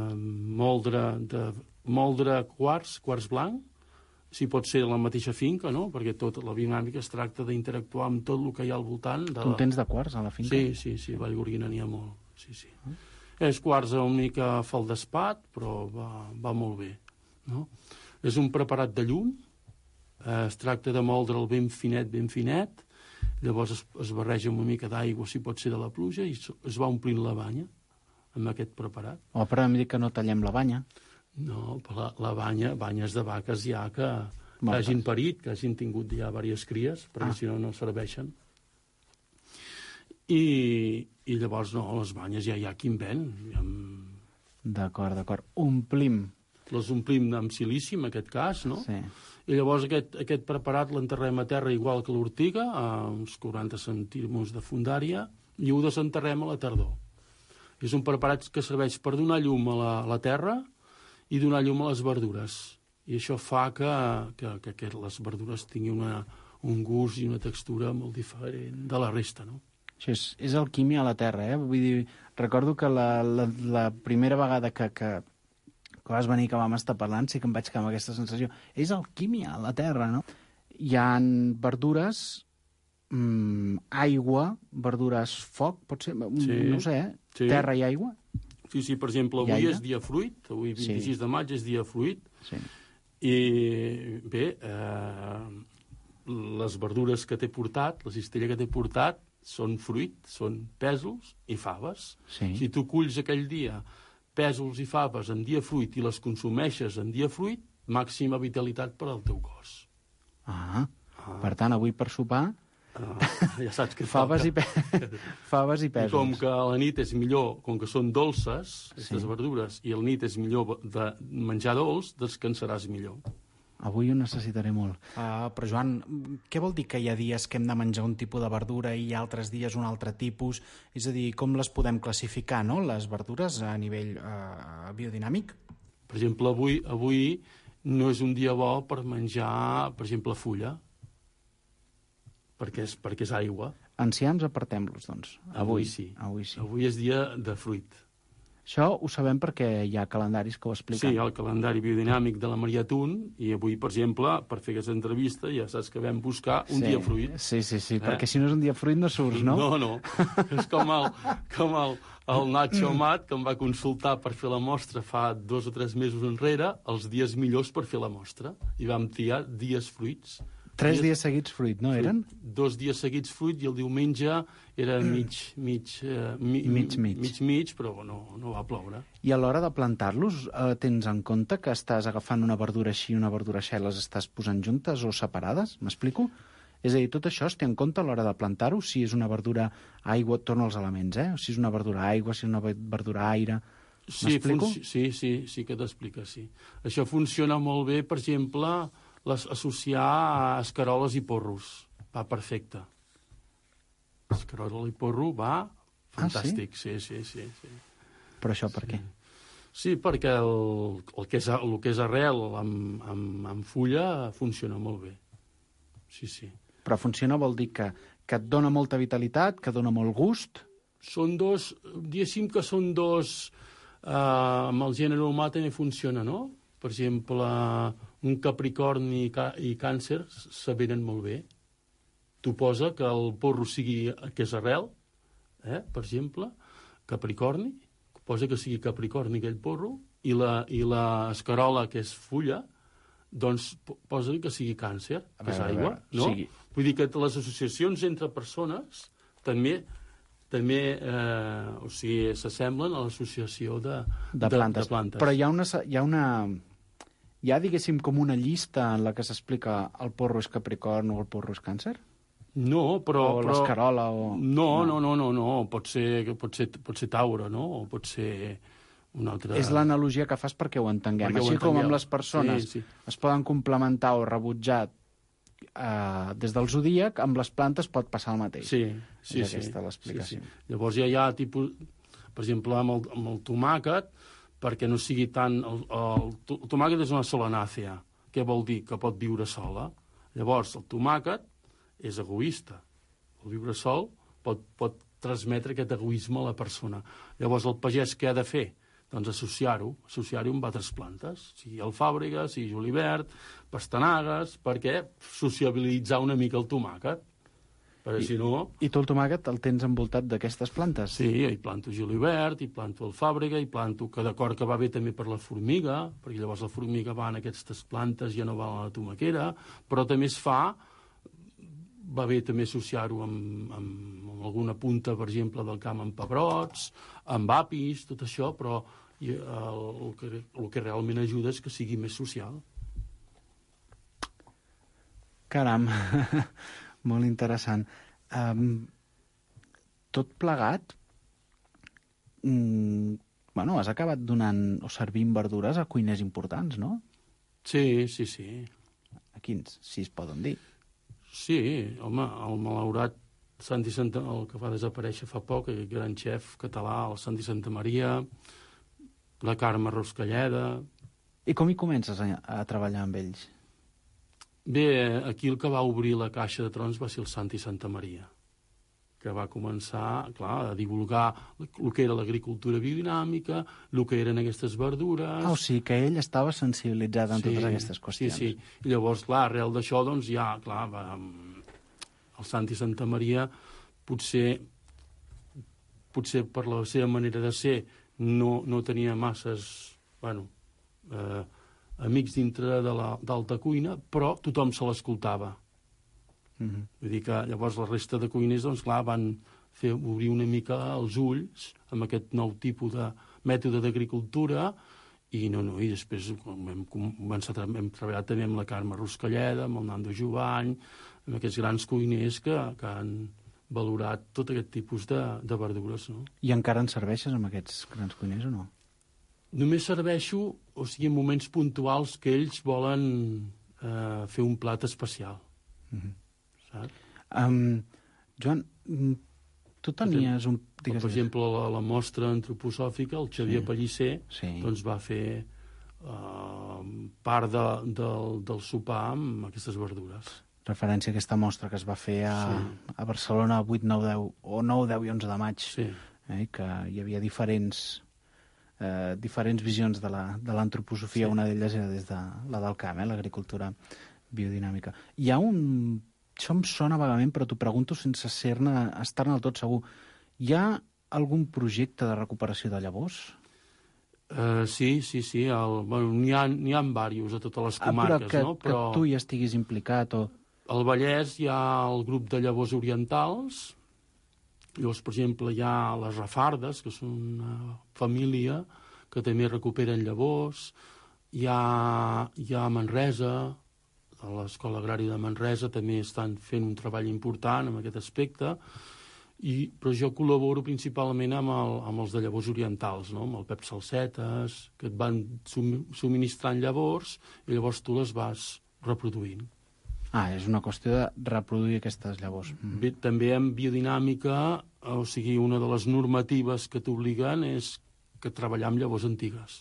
moldre quars blanc, si pot ser la mateixa finca, no? Perquè tota la biodinàmica es tracta d'interactuar amb tot el que hi ha al voltant. Tu en tens de quars a la finca? Sí, a Vallgorguina n'hi ha molt. Sí. És quars una mica feldespat, però va molt bé, no? És un preparat de llum, es tracta de moldre'l ben finet, llavors es barreja una mica d'aigua, si pot ser de la pluja, i es va omplint la banya amb aquest preparat. Però em dic que no tallem la banya. No, però la banyes de vaques ja que hagin parit, que hagin tingut ja diverses cries, perquè si no serveixen. I llavors, les banyes ja hi ha qui en ven. D'acord. Omplim. Les omplim amb silici, en aquest cas, no? Sí. I llavors aquest preparat l'enterrem a terra igual que l'ortiga, a uns 40 centímetres de fondària, i ho desenterrem a la tardor. És un preparat que serveix per donar llum a la terra i donar llum a les verdures. I això fa que les verdures tinguin un gust i una textura molt diferent de la resta, no? Això és alquímia a la terra, Vull dir, recordo que la primera vegada que vas venir, que vam estar parlant, sí que em vaig quedar amb aquesta sensació. És alquímia a la terra, no? hi ha verdures, aigua, verdures, foc, pot ser, no ho sé, terra i aigua? Sí, per exemple, avui és dia fruit, avui 26 de maig és dia fruit, i bé, les verdures que t'he portat, la cistella que t'he portat, són fruit, són pèsols i faves. Si tu culls aquell dia pèsols i faves en dia fruit i les consumeixes en dia fruit, màxima vitalitat per al teu cos. Per tant, avui per sopar... Ja saps que faves i pèsols. I com que a la nit és millor, com que són dolces, aquestes verdures, i a la nit és millor de menjar dolç, descansaràs millor. Avui ho necessitaré molt. Però, Joan, què vol dir que hi ha dies que hem de menjar un tipus de verdura i altres dies un altre tipus? És a dir, com les podem classificar, no?, les verdures a nivell biodinàmic? Per exemple, avui no és un dia bo per menjar, per exemple, fulla, perquè és aigua. Enciams, apartem-los, doncs. Avui sí. Avui és dia de fruit. Això ho sabem perquè hi ha calendaris que ho expliquen. Sí, hi ha el calendari biodinàmic de la Maria Tun, i avui, per exemple, per fer aquesta entrevista, ja saps que vam buscar un dia fruit. Sí, perquè si no és un dia fruit no surts, no? No. És com el Nacho Amat, que em va consultar per fer la mostra fa 2 o 3 mesos enrere, els dies millors per fer la mostra, i vam triar dies fruits. 3 dies seguits fruit, no eren? 2 dies seguits fruit i el diumenge era mig, però no va ploure. I a l'hora de plantar-los, tens en compte que estàs agafant una verdura així i una verdura així, les estàs posant juntes o separades? M'explico? És a dir, tot això es té en compte a l'hora de plantar-ho? Si és una verdura aigua, torno als elements, Si és una verdura aigua, si és una verdura aire... M'explico? Sí que t'explica, sí. Això funciona molt bé, per exemple... associar a escaroles i porros. Va perfecte. Escarola i porro va fantàstic. Sí. Però això per què? Sí, perquè el que és arrel amb fulla funciona molt bé. Sí. Però funciona vol dir que et dona molta vitalitat, que dona molt gust? Són dos, diguéssim que són dos... amb el gènere humà també funciona, no? Per exemple, un Capricorni i Càncer s'avenen molt bé. Tu posa que el porro sigui que és arrel, per exemple, Capricorni, posa que sigui Capricorni aquell porro, i la escarola, que és fulla, doncs posa que sigui Càncer, que és aigua, no? Vull dir que les associacions entre persones també s'assemblen a l'associació de plantes. Però hi ha, diguéssim, com una llista en la que s'explica el porro és Capricorn o el porro és Càncer? No, però... O l'escarola o... No. Pot ser Taure, no? O pot ser una altra... És l'analogia que fas perquè ho entenguem. Així com amb les persones es poden complementar o rebutjar des del zodíac, amb les plantes pot passar el mateix. Sí. Aquesta l'explicació. Llavors ja hi ha tipus... Per exemple, amb el tomàquet, perquè no sigui tant... El tomàquet és una solanàcea. Què vol dir? Que pot viure sola. Llavors, el tomàquet és egoista. El viure sol pot transmetre aquest egoisme a la persona. Llavors, el pagès què ha de fer? Doncs associar-ho amb altres plantes. Sigui alfàbrega, sigui julivert, pastanagues, perquè sociabilitzar una mica el tomàquet. Perquè si no... I tu el tomàquet el tens envoltat d'aquestes plantes? Sí, hi planto julivert, hi planto alfàbrega, hi planto que d'acord que va bé també per la formiga, perquè llavors la formiga va en aquestes plantes, ja no va a la tomaquera, però també va bé també associar-ho amb alguna punta, per exemple, del camp amb pebrots, amb apis, tot això, però el que realment ajuda és que sigui més social. Caram, molt interessant. Tot plegat, has acabat donant o servint verdures a cuiners importants, no? Sí. A quins, si es poden dir? Sí, home, el malaurat Santi Santa, el que va desaparèixer fa poc, el gran xef català, el Santi Santa Maria, la Carme Roscalleda... I com hi comences a treballar amb ells? Bé, aquí el que va obrir la caixa de trons va ser el Santi Santa Maria. que va començar, clar, a divulgar el que era l'agricultura biodinàmica, el que eren aquestes verdures... O sigui que ell estava sensibilitzat en totes aquestes qüestions. Sí. I llavors, clar, arrel d'això, doncs ja, clar, el Santi Santa Maria potser per la seva manera de ser no tenia masses, amics dintre de l'alta cuina, però tothom se l'escoltava. Vull dir que llavors la resta de cuiners, doncs clar, van obrir una mica els ulls amb aquest nou tipus de mètode d'agricultura i després hem treballat també amb la Carme Ruscalleda, amb el Nando Jovany, amb aquests grans cuiners que han valorat tot aquest tipus de verdures. No? I encara en serveixes amb aquests grans cuiners o no? Només serveixo, en moments puntuals que ells volen fer un plat especial. Joan, tu tenies un... Per exemple, la mostra antroposòfica, el Xavier Pellicer doncs va fer part del sopar amb aquestes verdures. Referència a aquesta mostra que es va fer a Barcelona el 8, 9, 10, o 9, 10 i 11 de maig, que hi havia diferents visions de l'antroposofia. Una d'elles era des de la del camp, l'agricultura biodinàmica. Hi ha això em sona vagament, però t'ho pregunto sense estar-ne del tot segur. Hi ha algun projecte de recuperació de llavors? Sí. N'hi ha diversos a totes les comarques. Però que tu hi estiguis implicat o... Al Vallès hi ha el grup de llavors orientals. Llavors, per exemple, hi ha les Rafardes, que són una família que també recuperen llavors. Hi ha Manresa, a l'Escola Agrària de Manresa també estan fent un treball important en aquest aspecte, però jo col·laboro principalment amb els de llavors orientals, no? Amb el Pep Salsetes, que et van subministrant llavors i llavors tu les vas reproduint. És una qüestió de reproduir aquestes llavors. També en biodinàmica, una de les normatives que t'obliguen és que treballar amb llavors antigues.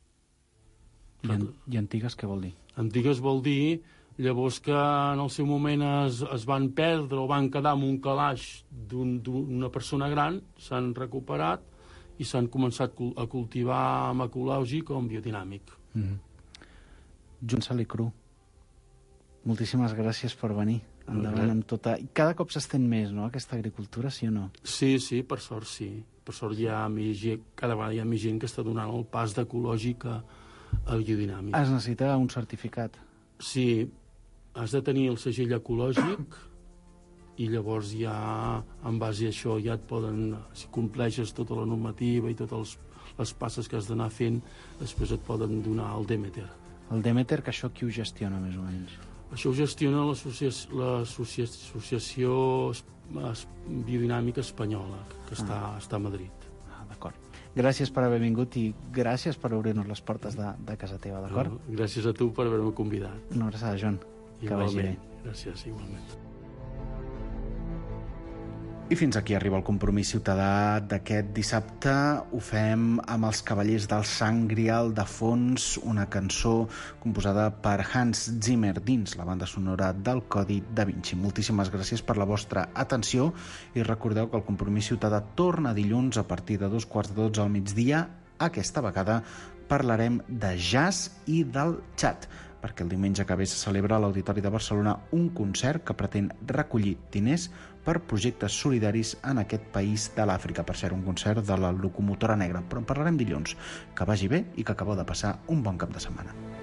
I antigues què vol dir? Antigues vol dir llavors que en el seu moment es van perdre o van quedar en un calaix d'una persona gran, s'han recuperat i s'han començat a cultivar amb ecològic o amb biodinàmic. Joan Salicru, moltíssimes gràcies per venir. Endavant amb tota... Cada cop s'estén més, no?, aquesta agricultura, sí o no? Sí, per sort sí. Per sort cada vegada hi ha més gent que està donant el pas d'ecològic a biodinàmic. Es necessita un certificat. Sí, has de tenir el segell ecològic i llavors ja, en base a això, ja et poden, si compleixes tota la normativa i totes les passes que has d'anar fent, després et poden donar el Demeter. El Demeter, que això qui ho gestiona, més o menys? Això ho gestiona l'Associació Biodinàmica Espanyola, que està a Madrid. D'acord. Gràcies per haver vingut i gràcies per obrir-nos les portes de casa teva, d'acord? Gràcies a tu per haver-me convidat. Una abraçada, Joan. Que vagi bé. Gràcies, igualment. I fins aquí arriba el compromís ciutadà d'aquest dissabte. Ho fem amb els Cavallers del Sant Grial de fons, una cançó composada per Hans Zimmer dins la banda sonora del Codi da Vinci. Moltíssimes gràcies per la vostra atenció i recordeu que el compromís ciutadà torna dilluns a partir de 2:15 al migdia. Aquesta vegada parlarem de jazz i del xat, perquè el diumenge que ve se celebra a l'Auditori de Barcelona un concert que pretén recollir diners per projectes solidaris en aquest país de l'Àfrica. Per cert, un concert de la Locomotora Negra, però en parlarem dilluns. Que vagi bé i que acabeu de passar un bon cap de setmana.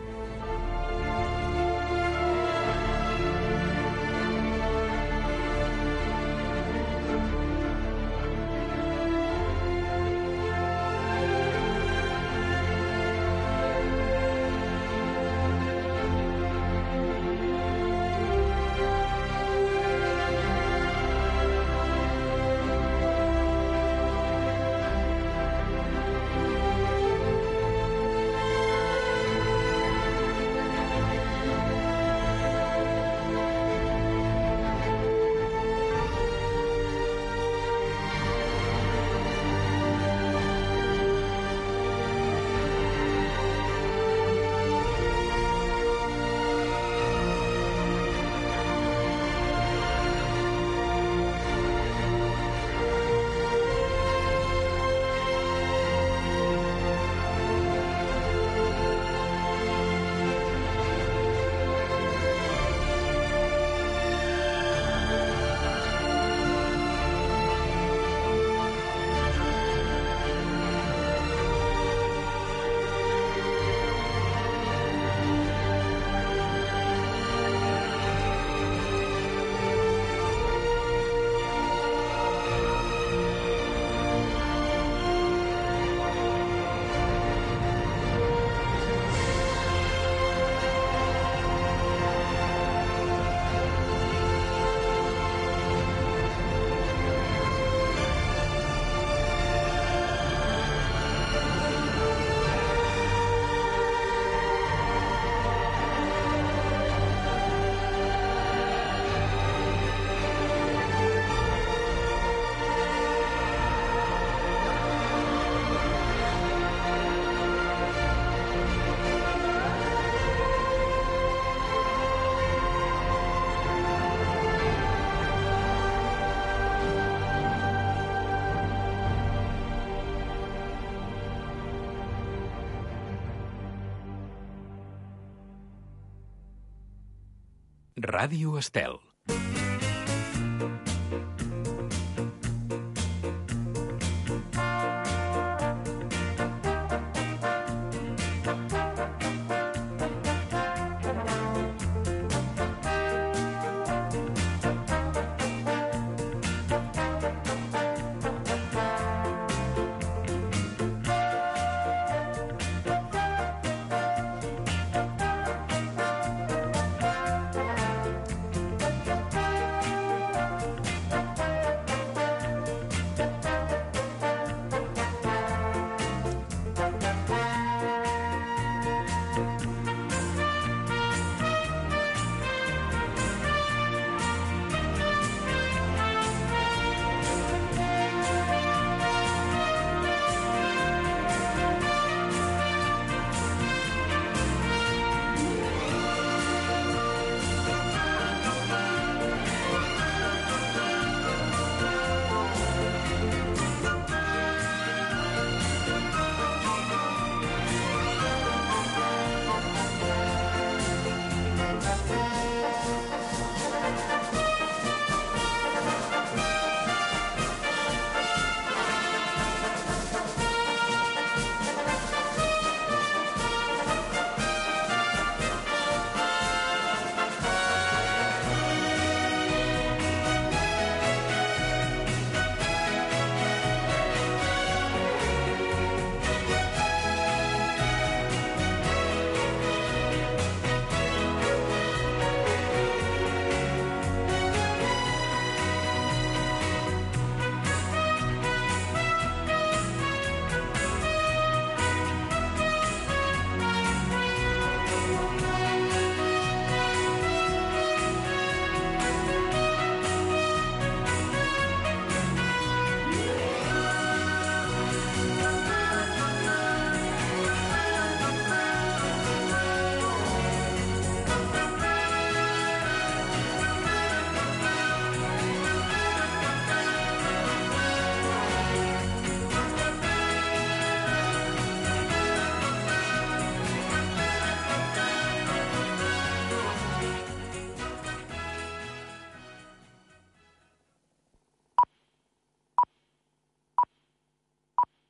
Ràdio Estel.